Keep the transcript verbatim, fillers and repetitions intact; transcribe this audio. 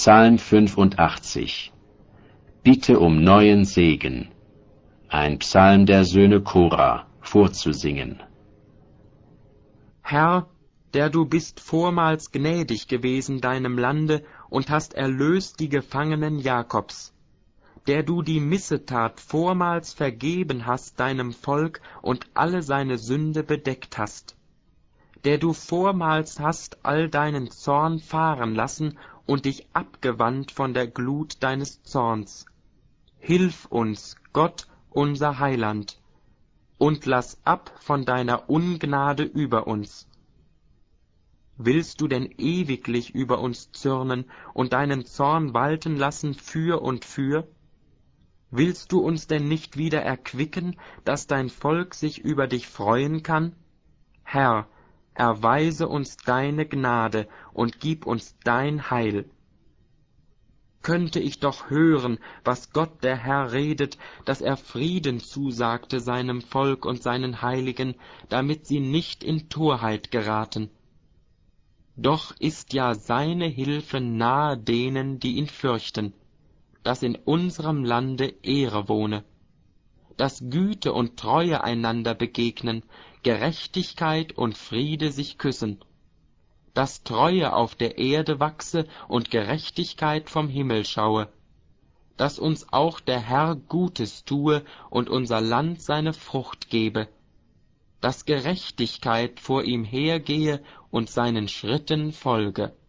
Psalm fünfundachtzig. Bitte um neuen Segen. Ein Psalm der Söhne Kora, vorzusingen. Herr, der du bist vormals gnädig gewesen deinem Lande und hast erlöst die Gefangenen Jakobs, der du die Missetat vormals vergeben hast deinem Volk und alle seine Sünde bedeckt hast, der du vormals hast all deinen Zorn fahren lassen und dich abgewandt von der Glut deines Zorns. Hilf uns, Gott, unser Heiland, und lass ab von deiner Ungnade über uns. Willst du denn ewiglich über uns zürnen und deinen Zorn walten lassen für und für? Willst du uns denn nicht wieder erquicken, dass dein Volk sich über dich freuen kann? Herr, erweise uns deine Gnade und gib uns dein Heil. Könnte ich doch hören, was Gott der Herr redet, dass er Frieden zusagte seinem Volk und seinen Heiligen, damit sie nicht in Torheit geraten. Doch ist ja seine Hilfe nahe denen, die ihn fürchten, dass in unserem Lande Ehre wohne, dass Güte und Treue einander begegnen, Gerechtigkeit und Friede sich küssen, dass Treue auf der Erde wachse und Gerechtigkeit vom Himmel schaue, dass uns auch der Herr Gutes tue und unser Land seine Frucht gebe, dass Gerechtigkeit vor ihm hergehe und seinen Schritten folge.